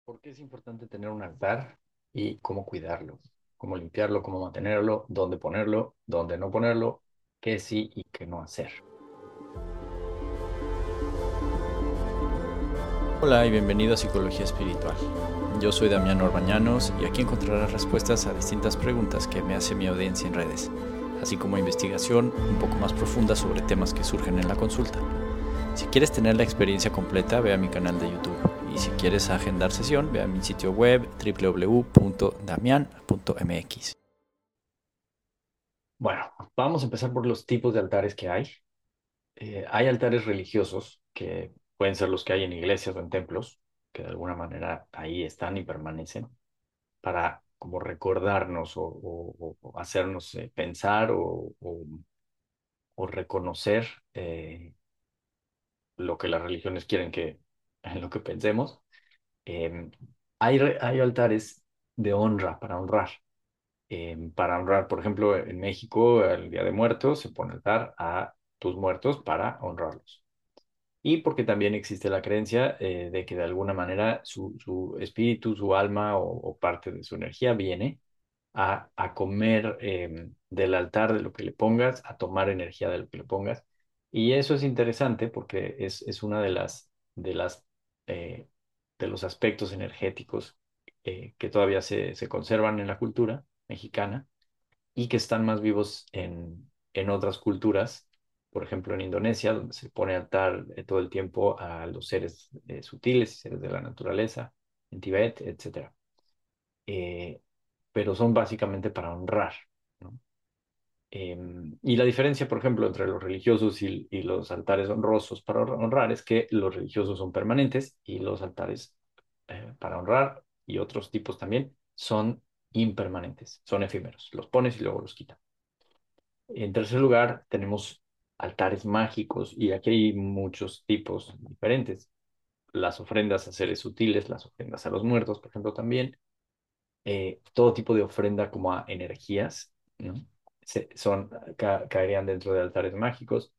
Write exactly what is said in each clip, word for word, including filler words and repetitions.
¿Por qué es importante tener un altar y cómo cuidarlo? ¿Cómo limpiarlo? ¿Cómo mantenerlo? ¿Dónde ponerlo? ¿Dónde no ponerlo? ¿Qué sí y qué no hacer? Hola y bienvenido a Psicología Espiritual. Yo soy Damián Orbañanos y aquí encontrarás respuestas a distintas preguntas que me hace mi audiencia en redes, así como investigación un poco más profunda sobre temas que surgen en la consulta. Si quieres tener la experiencia completa, ve a mi canal de YouTube. Y si quieres agendar sesión, ve a mi sitio web w w w punto damian punto m x. Bueno, vamos a empezar por los tipos de altares que hay. Eh, hay altares religiosos que pueden ser los que hay en iglesias o en templos, que de alguna manera ahí están y permanecen para como recordarnos o, o- o hacernos eh, pensar o, o- o reconocer eh, lo que las religiones quieren que en lo que pensemos. Eh, hay, re- hay altares de honra para honrar. Eh, para honrar, por ejemplo, en México, el Día de Muertos, se pone altar a tus muertos para honrarlos. Y porque también existe la creencia eh, de que de alguna manera su, su espíritu, su alma o, o parte de su energía viene a, a comer eh, del altar de lo que le pongas, a tomar energía de lo que le pongas. Y eso es interesante porque es, es una de las, de las, eh, de los aspectos energéticos eh, que todavía se, se conservan en la cultura mexicana y que están más vivos en, en otras culturas. Por ejemplo, en Indonesia, donde se pone altar eh, todo el tiempo a los seres eh, sutiles y seres de la naturaleza, en Tibet, etcétera. Eh, pero son básicamente para honrar, ¿no? Em, y la diferencia, por ejemplo, entre los religiosos y, y los altares honrosos para honrar es que los religiosos son permanentes y los altares eh, para honrar y otros tipos también son impermanentes, son efímeros. Los pones y luego los quitas. En tercer lugar, tenemos altares mágicos y aquí hay muchos tipos diferentes. Las ofrendas a seres sutiles, las ofrendas a los muertos, por ejemplo, también eh, todo tipo de ofrenda como a energías, ¿no? Se- son, ca- caerían dentro de altares mágicos.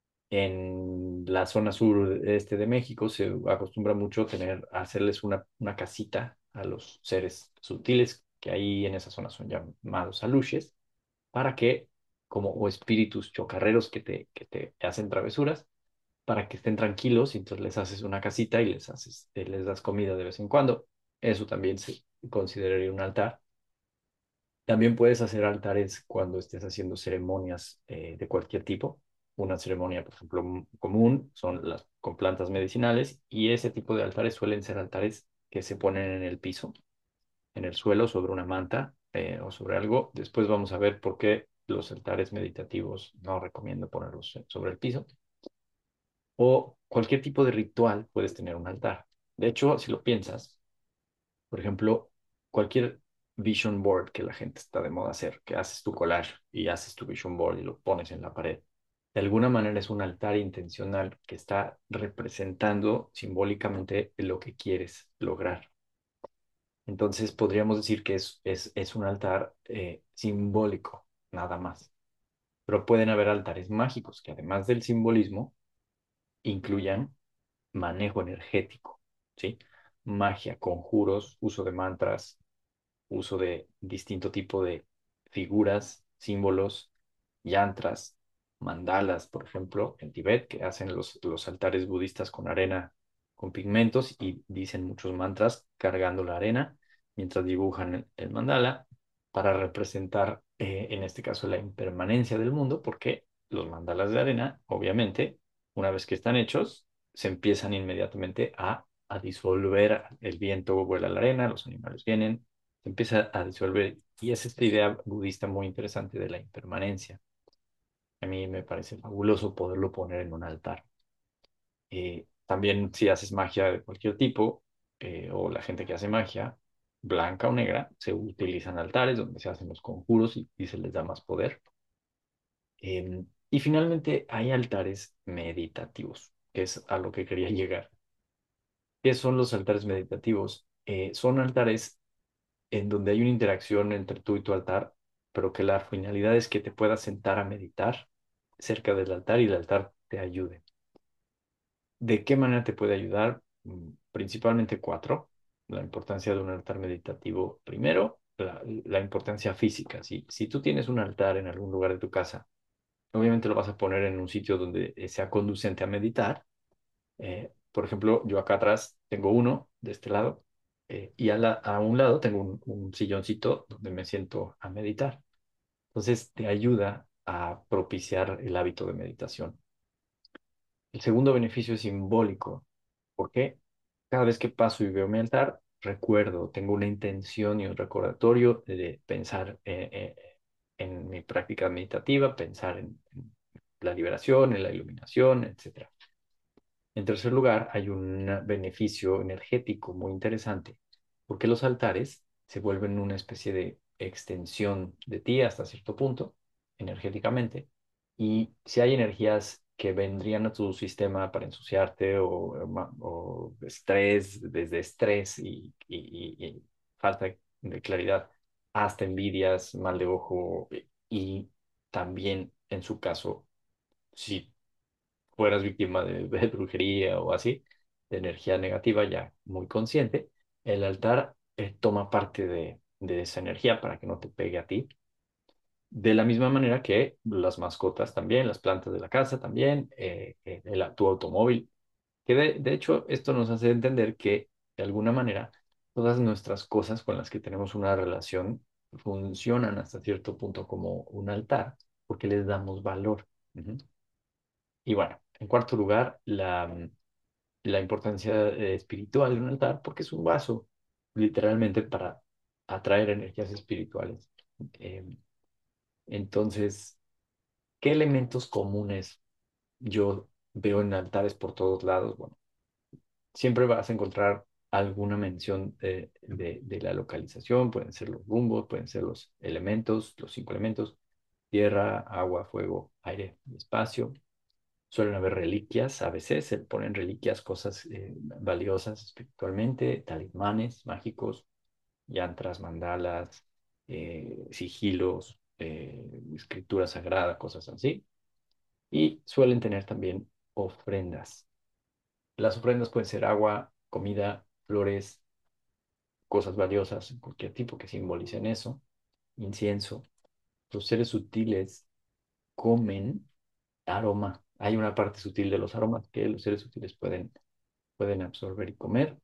En la zona sur este de México se acostumbra mucho tener, hacerles una, una casita a los seres sutiles, que ahí en esa zona son llamados aluches, para que, como o espíritus chocarreros que te, que te hacen travesuras, para que estén tranquilos y entonces les haces una casita y les haces, eh, les das comida de vez en cuando. Eso también se consideraría un altar. También puedes hacer altares cuando estés haciendo ceremonias eh, de cualquier tipo. Una ceremonia, por ejemplo, m- común son las con plantas medicinales y ese tipo de altares suelen ser altares que se ponen en el piso, en el suelo, sobre una manta eh, o sobre algo. Después vamos a ver por qué los altares meditativos no recomiendo ponerlos eh, sobre el piso. O cualquier tipo de ritual puedes tener un altar. De hecho, si lo piensas, por ejemplo, cualquier vision board que la gente está de moda hacer, que haces tu collage y haces tu vision board y lo pones en la pared, de alguna manera es un altar intencional que está representando simbólicamente lo que quieres lograr. Entonces podríamos decir que es, es, es un altar eh, simbólico, nada más. Pero pueden haber altares mágicos que además del simbolismo incluyan manejo energético, ¿sí? Magia, conjuros, uso de mantras, uso de distinto tipo de figuras, símbolos, yantras, mandalas, por ejemplo, en Tibet, que hacen los, los altares budistas con arena, con pigmentos y dicen muchos mantras cargando la arena mientras dibujan el, el mandala para representar, eh, en este caso, la impermanencia del mundo, porque los mandalas de arena, obviamente, una vez que están hechos, se empiezan inmediatamente a, a disolver, el viento vuela la arena, los animales vienen, se empieza a disolver. Y es esta idea budista muy interesante de la impermanencia. A mí me parece fabuloso poderlo poner en un altar. Eh, también si haces magia de cualquier tipo, eh, o la gente que hace magia, blanca o negra, se utilizan altares donde se hacen los conjuros y, y se les da más poder. Eh, y finalmente hay altares meditativos, que es a lo que quería llegar. ¿Qué son los altares meditativos? Eh, son altares en donde hay una interacción entre tú y tu altar, pero que la finalidad es que te puedas sentar a meditar cerca del altar y el altar te ayude. ¿De qué manera te puede ayudar? Mm, Principalmente cuatro. la importancia de un altar meditativo. Primero, la, la importancia física. Si, si tú tienes un altar en algún lugar de tu casa, obviamente lo vas a poner en un sitio donde eh, sea conducente a meditar. Eh, por ejemplo, yo acá atrás tengo uno de este lado eh, y a, la- a un lado tengo un, un silloncito donde me siento a meditar. Entonces te ayuda a propiciar el hábito de meditación. El segundo beneficio es simbólico, porque cada vez que paso y veo mi altar, recuerdo, tengo una intención y un recordatorio de pensar eh, eh, en mi práctica meditativa, pensar en, en la liberación, en la iluminación, etcétera. En tercer lugar, hay un beneficio energético muy interesante, porque los altares se vuelven una especie de extensión de ti hasta cierto punto, energéticamente, y si hay energías que vendrían a tu sistema para ensuciarte o, ma- o estrés, desde estrés y, y- y- y falta de claridad hasta envidias, mal de ojo y también en su caso, si fueras víctima de, de brujería o así, de energía negativa ya muy consciente, el altar eh, toma parte de, de esa energía para que no te pegue a ti. De la misma manera que las mascotas también, las plantas de la casa también, eh, eh, el, tu automóvil, que de, de hecho esto nos hace entender que de alguna manera todas nuestras cosas con las que tenemos una relación funcionan hasta cierto punto como un altar porque les damos valor. Ujú. Y bueno, en cuarto lugar, la, la importancia eh, espiritual de un altar, porque es un vaso, literalmente, para atraer energías espirituales. Eh, entonces, ¿qué elementos comunes yo veo en altares por todos lados? Bueno, siempre vas a encontrar alguna mención de, de, de la localización, pueden ser los rumbos, pueden ser los elementos, los cinco elementos, tierra, agua, fuego, aire y espacio. Suelen haber reliquias, a veces se ponen reliquias, cosas eh, valiosas espiritualmente, talismanes mágicos, yantras, mandalas, eh, sigilos, eh, escritura sagrada, cosas así. Y suelen tener también ofrendas. Las ofrendas pueden ser agua, comida, flores, cosas valiosas, cualquier tipo que simbolicen eso, incienso. Los seres sutiles comen aroma. Hay una parte sutil de los aromas que los seres sutiles pueden pueden absorber y comer.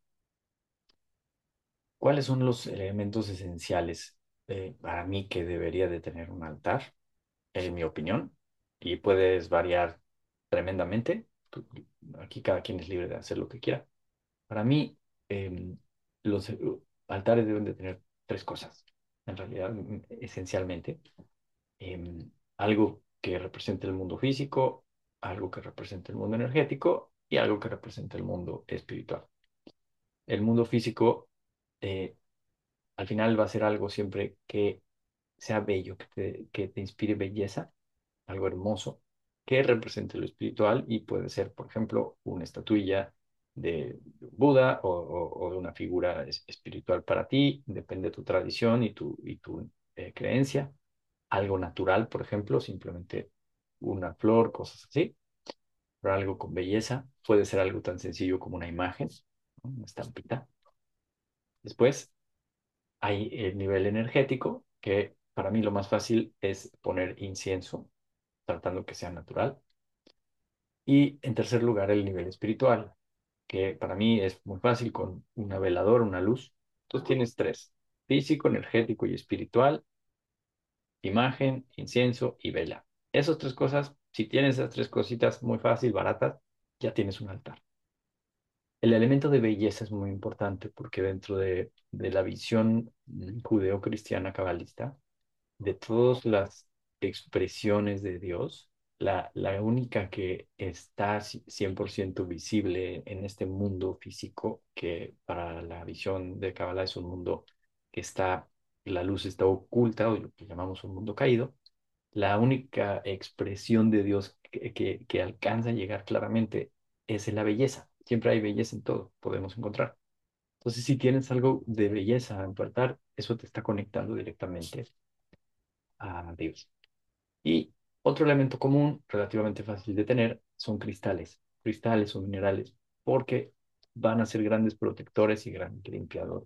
¿Cuáles son los elementos esenciales eh, para mí que debería de tener un altar? En mi opinión, y puedes variar tremendamente. Tú- Aquí cada quien es libre de hacer lo que quiera. Para mí, em, los eh, altares deben de tener tres cosas, en realidad, mm, esencialmente. Em, algo que represente el mundo físico, algo que represente el mundo energético y algo que represente el mundo espiritual. El mundo físico eh, al final va a ser algo siempre que sea bello, que te, que te inspire belleza, algo hermoso, que represente lo espiritual y puede ser, por ejemplo, una estatuilla de Buda o, o- o de una figura es- espiritual para ti, depende de tu tradición y tu, y tu eh, creencia. Algo natural, por ejemplo, simplemente una flor, cosas así, pero algo con belleza. Puede ser algo tan sencillo como una imagen, ¿no? Una estampita. Después, hay el nivel energético, que para mí lo más fácil es poner incienso, tratando que sea natural. Y en tercer lugar, el nivel espiritual, que para mí es muy fácil con una veladora, una luz. Entonces tienes tres, físico, energético y espiritual, imagen, incienso y vela. Esas tres cosas, si tienes esas tres cositas muy fácil, baratas, ya tienes un altar. El elemento de belleza es muy importante porque dentro de, de la visión mm, judeo-cristiana cabalista, de todas las expresiones de Dios, la, la única que está ci- cien por ciento visible en este mundo físico, que para la visión de Kabbalah es un mundo que está, la luz está oculta, o lo que llamamos un mundo caído, la única expresión de Dios que, que, que alcanza a llegar claramente es en la belleza. Siempre hay belleza en todo, podemos encontrar. Entonces, si tienes algo de belleza en tu altar, eso te está conectando directamente a Dios. Y otro elemento común, relativamente fácil de tener, son cristales, cristales o minerales, porque van a ser grandes protectores y grandes limpiadores.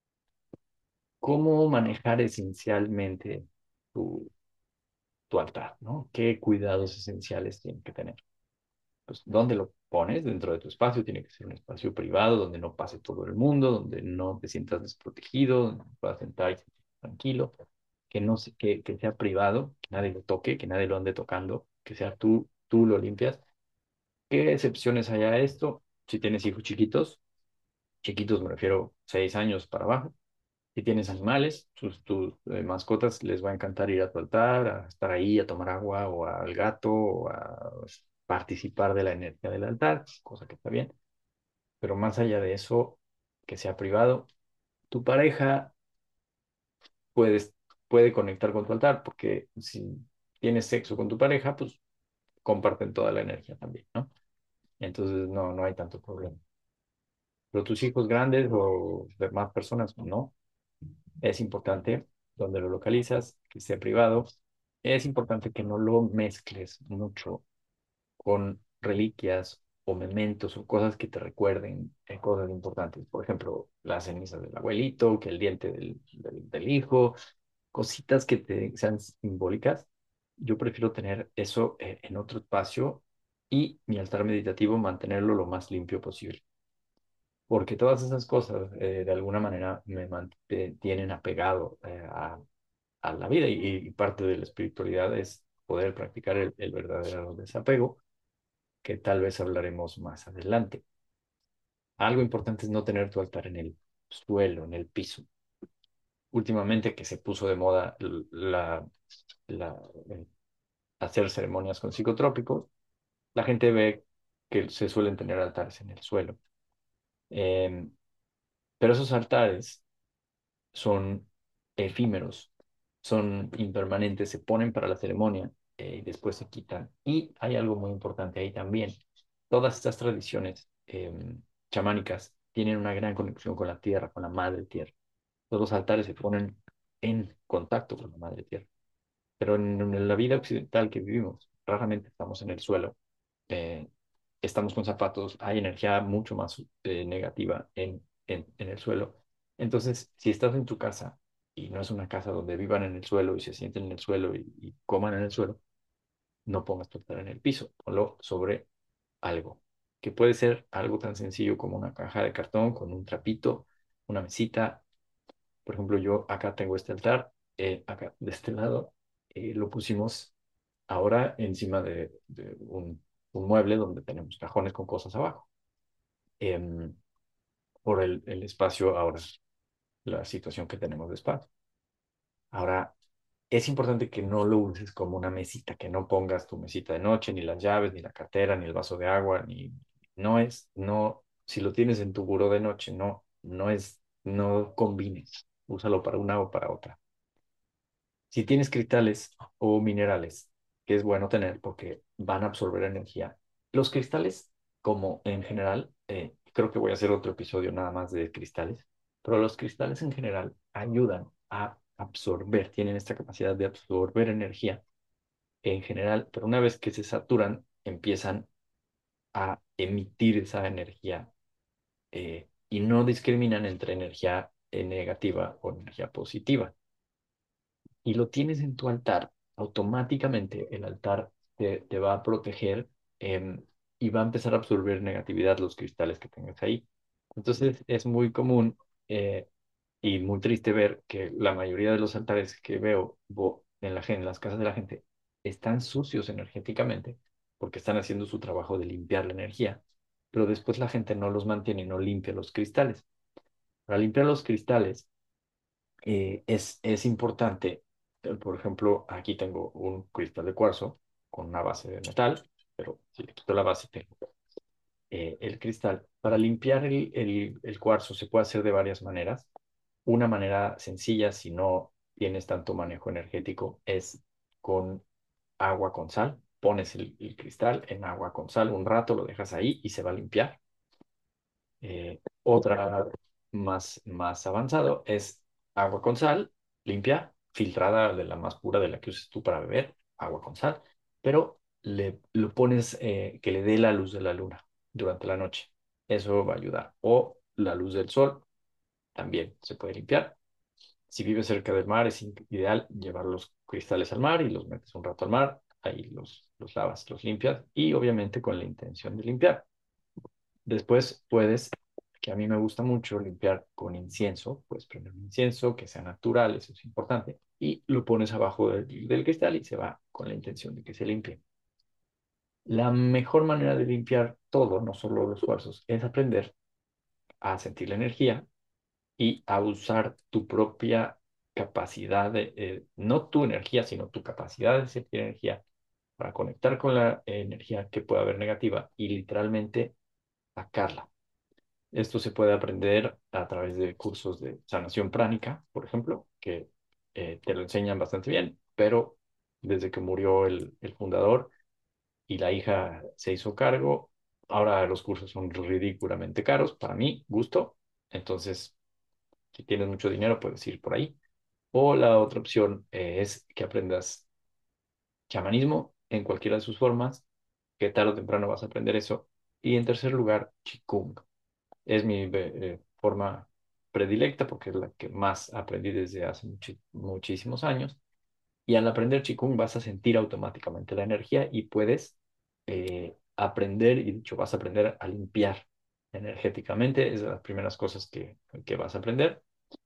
¿Cómo manejar esencialmente tu, tu altar, ¿no? ¿Qué cuidados esenciales tiene que tener? Pues, ¿dónde lo pones? Dentro de tu espacio, tiene que ser un espacio privado donde no pase todo el mundo, donde no te sientas desprotegido, donde puedas sentar y sentirte tranquilo, que no se- que, que sea privado, que nadie lo toque, que nadie lo ande tocando, que sea tú, tú lo limpias. ¿Qué excepciones hay a esto? Si tienes hijos chiquitos, chiquitos me refiero seis años para abajo. Si tienes animales, tus, tus eh, mascotas les va a encantar ir a tu altar, a estar ahí, a tomar agua, o al gato, o a participar de la energía del altar, cosa que está bien. Pero más allá de eso, que sea privado, tu pareja puedes, puede conectar con tu altar, porque si tienes sexo con tu pareja, pues comparten toda la energía también, ¿no? Entonces no, no hay tanto problema. Pero tus hijos grandes o demás personas, no. Es importante donde lo localizas, que sea privado. Es importante que no lo mezcles mucho con reliquias o mementos o cosas que te recuerden eh, cosas importantes. Por ejemplo, las cenizas del abuelito, que el diente del, del, del hijo, cositas que te sean simbólicas. Yo prefiero tener eso eh, en otro espacio y mi altar meditativo mantenerlo lo más limpio posible. Porque todas esas cosas eh, de alguna manera me mantienen apegado eh, a, a la vida y, y parte de la espiritualidad es poder practicar el, el verdadero desapego, que tal vez hablaremos más adelante. Algo importante es no tener tu altar en el suelo, en el piso. Últimamente que se puso de moda la, la, el hacer ceremonias con psicotrópicos, la gente ve que se suelen tener altares en el suelo. Eh, pero esos altares son efímeros, son impermanentes, se ponen para la ceremonia eh, y después se quitan. Y hay algo muy importante ahí también. Todas estas tradiciones eh, chamánicas tienen una gran conexión con la tierra, con la madre tierra. Todos los altares se ponen en contacto con la madre tierra. Pero en, en la vida occidental que vivimos, raramente estamos en el suelo, eh, estamos con zapatos, hay energía mucho más eh, negativa en, en, en el suelo. Entonces, si estás en tu casa y no es una casa donde vivan en el suelo y se sienten en el suelo y, y coman en el suelo, no pongas tu altar en el piso, ponlo sobre algo, que puede ser algo tan sencillo como una caja de cartón con un trapito, una mesita. Por ejemplo, yo acá tengo este altar, eh, acá de este lado, eh, lo pusimos ahora encima de, de un, un mueble donde tenemos cajones con cosas abajo. Em, por el, el espacio ahora, la situación que tenemos de espacio. Ahora, es importante que no lo uses como una mesita, que no pongas tu mesita de noche, ni las llaves, ni la cartera, ni el vaso de agua, ni no es, no, si lo tienes en tu buró de noche, no, no es, no combines, úsalo para una o para otra. Si tienes cristales o minerales, que es bueno tener porque van a absorber energía. Los cristales, como en general, eh, creo que voy a hacer otro episodio nada más de cristales, pero los cristales en general ayudan a absorber, tienen esta capacidad de absorber energía en general, pero una vez que se saturan, empiezan a emitir esa energía eh, y no discriminan entre energía eh, negativa o energía positiva y lo tienes en tu altar, automáticamente el altar te, te va a proteger em, y va a empezar a absorber negatividad los cristales que tengas ahí. Entonces es muy común eh, y muy triste ver que la mayoría de los altares que veo bo- en la gen- en las casas de la gente están sucios energéticamente porque están haciendo su trabajo de limpiar la energía, pero después la gente no los mantiene y no limpia los cristales. Para limpiar los cristales eh, es, es importante. eh, Por ejemplo, aquí tengo un cristal de cuarzo con una base de metal, pero si le quito la base, tengo eh, el cristal. Para limpiar el, el, el cuarzo se puede hacer de varias maneras. Una manera sencilla, si no tienes tanto manejo energético, es con agua con sal. Pones el, el cristal en agua con sal un rato, lo dejas ahí y se va a limpiar. Eh, otra más, más avanzado es agua con sal, limpia, filtrada de la más pura de la que uses tú para beber, agua con sal, pero le, lo pones eh, que le dé la luz de la luna durante la noche. eso va a ayudar. O la luz del sol también se puede limpiar. Si vives cerca del mar, es ideal llevar los cristales al mar y los metes un rato al mar, ahí los, los lavas, los limpias y obviamente con la intención de limpiar. Después puedes, que a mí me gusta mucho, limpiar con incienso, puedes prender un incienso que sea natural, eso es importante, y lo pones abajo del, del cristal y se va con la intención de que se limpie. La mejor manera de limpiar todo, no solo los cuarzos, es aprender a sentir la energía y a usar tu propia capacidad de, eh, no tu energía, sino tu capacidad de sentir energía para conectar con la energía que pueda haber negativa y literalmente sacarla. Esto se puede aprender a través de cursos de sanación pránica, por ejemplo, que eh, te lo enseñan bastante bien, pero desde que murió el, el fundador y la hija se hizo cargo, ahora los cursos son ridículamente caros, para mí, gusto. Entonces, si tienes mucho dinero, puedes ir por ahí. O la otra opción eh, es que aprendas chamanismo en cualquiera de sus formas, que tarde o temprano vas a aprender eso. Y en tercer lugar, Qigong. Es mi eh, forma predilecta porque es la que más aprendí desde hace muchi- muchísimos años. Y al aprender Qigong vas a sentir automáticamente la energía y puedes eh, aprender, y dicho, vas a aprender a limpiar energéticamente. Es de las primeras cosas que, que vas a aprender.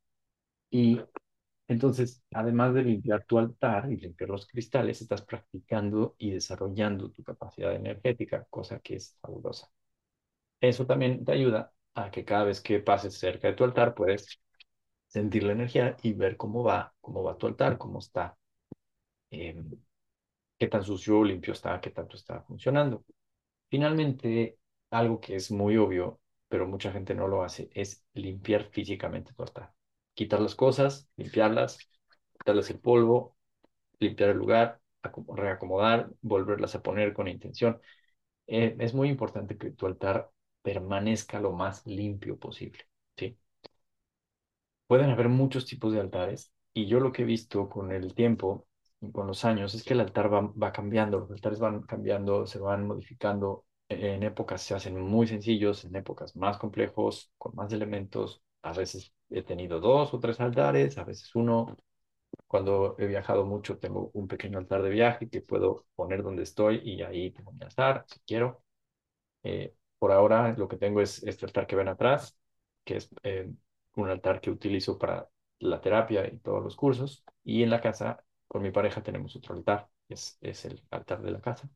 Y entonces, además de limpiar tu altar y limpiar los cristales, estás practicando y desarrollando tu capacidad energética, cosa que es fabulosa. Eso también te ayuda a que cada vez que pases cerca de tu altar puedes sentir la energía y ver cómo va, cómo va tu altar, cómo está, eh, qué tan sucio o limpio está, qué tanto está funcionando. Finalmente, algo que es muy obvio, pero mucha gente no lo hace, es limpiar físicamente tu altar. Quitar las cosas, limpiarlas, quitarles el polvo, limpiar el lugar, acom- reacomodar, volverlas a poner con intención. Eh, es muy importante que tu altar permanezca lo más limpio posible, ¿sí? Pueden haber muchos tipos de altares y yo lo que he visto con el tiempo y con los años es que el altar va, va cambiando, los altares van cambiando, se van modificando. En épocas se hacen muy sencillos, en épocas más complejos, con más elementos. A veces he tenido dos o tres altares, a veces uno. Cuando he viajado mucho, tengo un pequeño altar de viaje que puedo poner donde estoy y ahí tengo mi altar, si quiero. Eh, por ahora, lo que tengo es este altar que ven atrás, que es eh, un altar que utilizo para la terapia y todos los cursos. Y en la casa, con mi pareja, tenemos otro altar, que es, es el altar de la casa.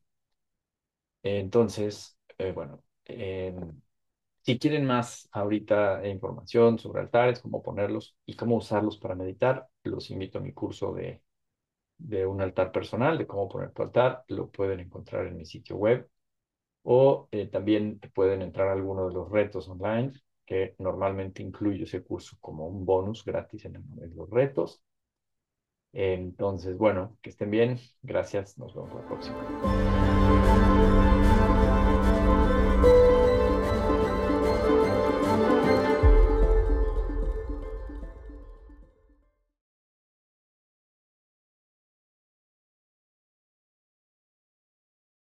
Entonces, eh, bueno, em, si quieren más ahorita información sobre altares, cómo ponerlos y cómo usarlos para meditar, los invito a mi curso de de un altar personal, de cómo poner tu altar, lo pueden encontrar en mi sitio web o eh, también pueden entrar a alguno de los retos online que normalmente incluyo ese curso como un bonus gratis en, en los retos. Entonces, bueno, que estén bien. Gracias. Nos vemos la próxima.